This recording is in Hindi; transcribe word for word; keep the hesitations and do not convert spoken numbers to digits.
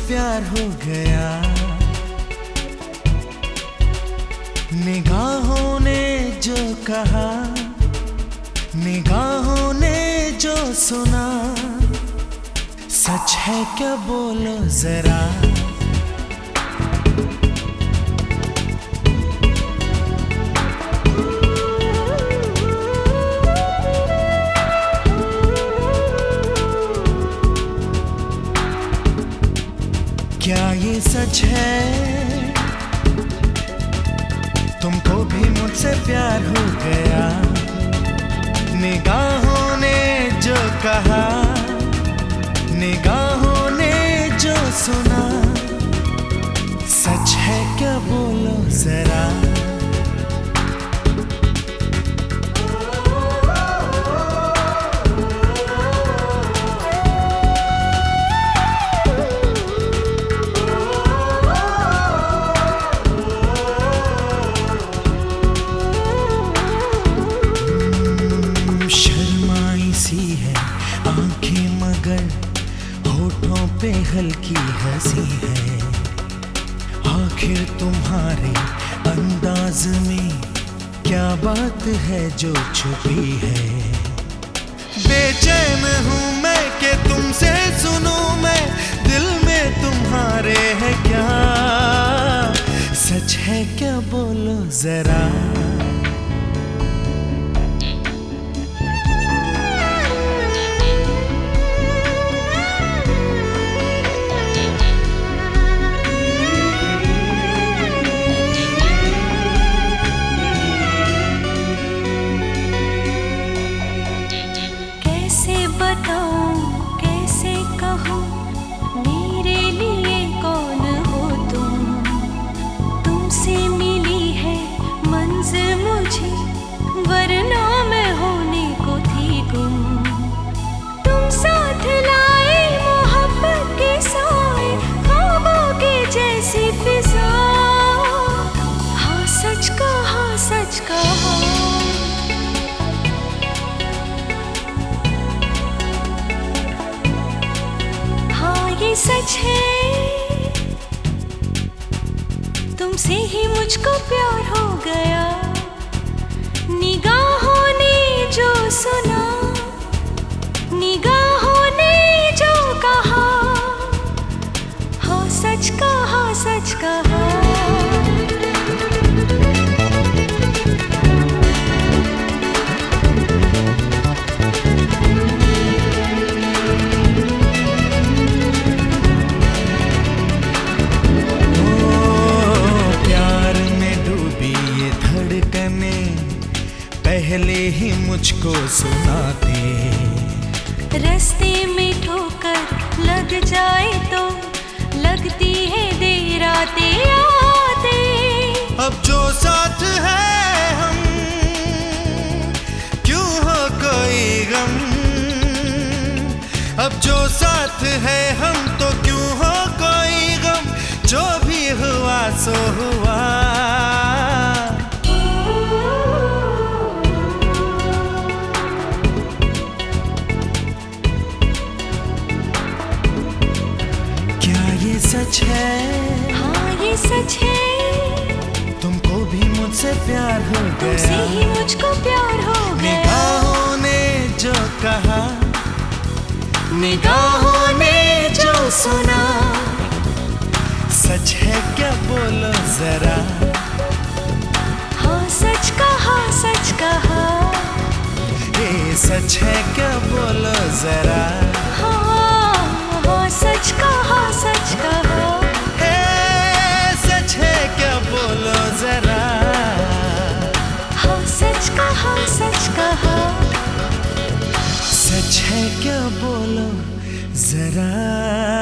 प्यार हो गया। निगाहों ने जो कहा, निगाहों ने जो सुना, सच है क्या बोलो जरा। क्या ये सच है, तुमको भी मुझसे प्यार हो गया। निगाहों ने जो कहा, निगाहों ने जो सुना, सच है क्या बोलो जरा। होठों पे हल्की हंसी है, आखिर तुम्हारे अंदाज में क्या बात है जो छुपी है। बेचैन हूँ मैं कि तुमसे सुनूं मैं, दिल में तुम्हारे है क्या, सच है क्या बोलो जरा। कैसे कहूँ मेरे लिए कौन हो तुम, तुमसे मिली है मंजिल मुझे, वरना मैं होने को थी गुम। तुम साथ लाए मोहब्बत के साए, ख्वाबों के जैसी फिजा। हाँ सच कहा, सच कहा, ये सच है, तुमसे ही मुझको प्यार हो गया। निगाहों ने जो सुना, निगाहों ने जो कहा, हाँ सच कहा, सच कहा। पहले ही मुझको सुनाते, रास्ते में ठोकर लग जाए तो लगती है देर आते आते। अब जो साथ है हम, क्यों हो कोई गम। अब जो साथ है हम तो क्यों हो कोई गम, जो भी हुआ सो हुआ। सच है, हाँ ये सच है, तुमको भी मुझसे प्यार हो गया। तुमसे ही मुझको प्यार हो गया। निगाहों ने जो कहा, निगाहों ने जो सुना, सच है क्या बोलो जरा। हाँ सच कहा, सच कहा, ये सच है क्या बोलो जरा। हाँ हाँ सच कहा, सच कहा, ए, सच है क्या बोलो जरा। हाँ सच कहा, सच कहा, सच है क्या बोलो जरा।